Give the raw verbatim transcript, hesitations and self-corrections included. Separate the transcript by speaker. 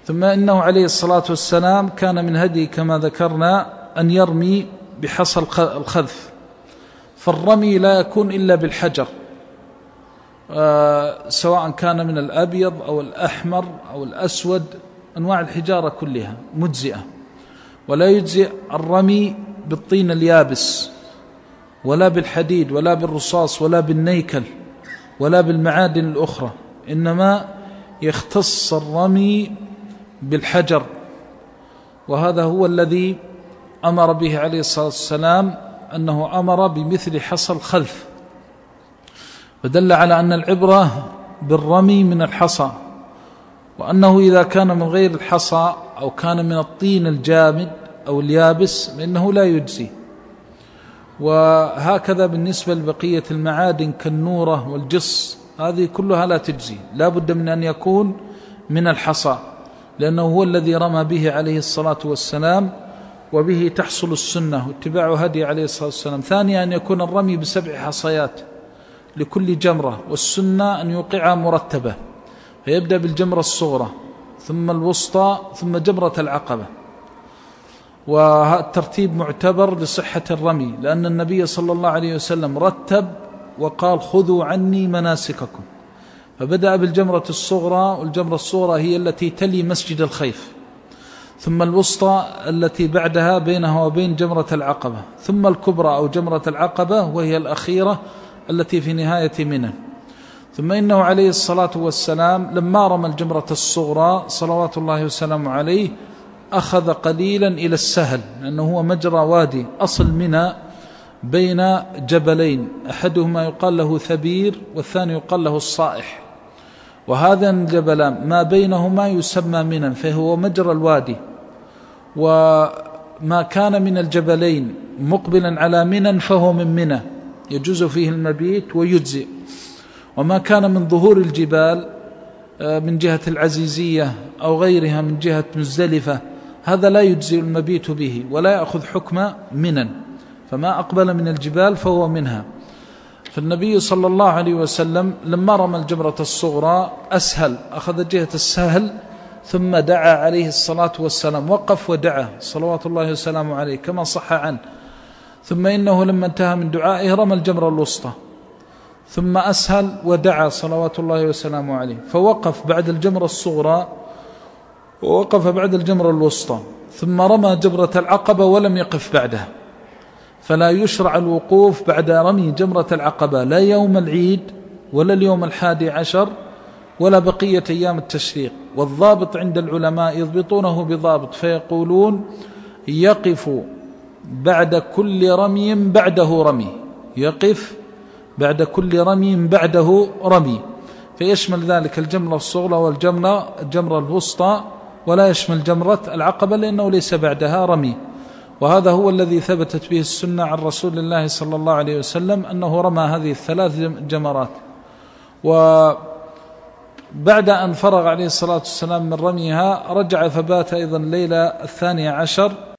Speaker 1: ثم إنه عليه الصلاة والسلام كان من هدي كما ذكرنا أن يرمي بحصى الخذف، فالرمي لا يكون إلا بالحجر، آه سواء كان من الأبيض أو الأحمر أو الأسود، أنواع الحجارة كلها مجزئة. ولا يجزئ الرمي بالطين اليابس ولا بالحديد ولا بالرصاص ولا بالنيكل ولا بالمعادن الأخرى، إنما يختص الرمي بالحجر، وهذا هو الذي أمر به عليه الصلاة والسلام، أنه أمر بمثل حصى الخلف، فدل على أن العبرة بالرمي من الحصى، وأنه إذا كان من غير الحصى أو كان من الطين الجامد أو اليابس فإنه لا يجزي. وهكذا بالنسبة لبقية المعادن كالنورة والجص، هذه كلها لا تجزي، لا بد من أن يكون من الحصى، لأنه هو الذي رمى به عليه الصلاة والسلام، وبه تحصل السنة واتباع هدي عليه الصلاة والسلام. ثانيا أن يكون الرمي بسبع حصيات لكل جمرة، والسنة أن يوقعها مرتبة، فيبدأ بالجمرة الصغرى ثم الوسطى ثم جمرة العقبة، والترتيب معتبر لصحة الرمي، لأن النبي صلى الله عليه وسلم رتب وقال خذوا عني مناسككم، فبدأ بالجمرة الصغرى، والجمرة الصغرى هي التي تلي مسجد الخيف، ثم الوسطى التي بعدها بينها وبين جمرة العقبة، ثم الكبرى أو جمرة العقبة وهي الأخيرة التي في نهاية منى. ثم إنه عليه الصلاة والسلام لما رمى الجمرة الصغرى صلوات الله وسلامه عليه أخذ قليلا إلى السهل، لأنه هو مجرى وادي أصل منى بين جبلين، أحدهما يقال له ثبير والثاني يقال له الصائح، وهذا الجبلان ما بينهما يسمى منى، فهو مجرى الوادي. وما كان من الجبلين مقبلا على منى فهو من منى يجوز فيه المبيت ويجزئ، وما كان من ظهور الجبال من جهة العزيزية أو غيرها من جهة مزدلفة هذا لا يجزئ المبيت به ولا يأخذ حكم منى، فما أقبل من الجبال فهو منها. فالنبي صلى الله عليه وسلم لما رمى الجمرة الصغرى أسهل، أخذ جهة السهل، ثم دعا عليه الصلاة والسلام، وقف ودعا صلوات الله وسلامه عليه كما صح عنه. ثم إنه لما انتهى من دعائه رمى الجمرة الوسطى، ثم أسهل ودعا صلوات الله وسلامه عليه، فوقف بعد الجمرة الصغرى ووقف بعد الجمرة الوسطى، ثم رمى جمرة العقبة ولم يقف بعدها. فلا يشرع الوقوف بعد رمي جمرة العقبة لا يوم العيد ولا اليوم الحادي عشر ولا بقية أيام التشريق. والضابط عند العلماء يضبطونه بضابط، فيقولون يقف بعد كل رمي بعده رمي، يقف بعد كل رمي بعده رمي، فيشمل ذلك الجمرة الصغرى والجمرة الجمرة الوسطى، ولا يشمل جمرة العقبة لأنه ليس بعدها رمي. وهذا هو الذي ثبتت به السنة عن رسول الله صلى الله عليه وسلم أنه رمى هذه الثلاث جمرات. وبعد أن فرغ عليه الصلاة والسلام من رميها رجع فبات أيضا ليلة الثانية عشر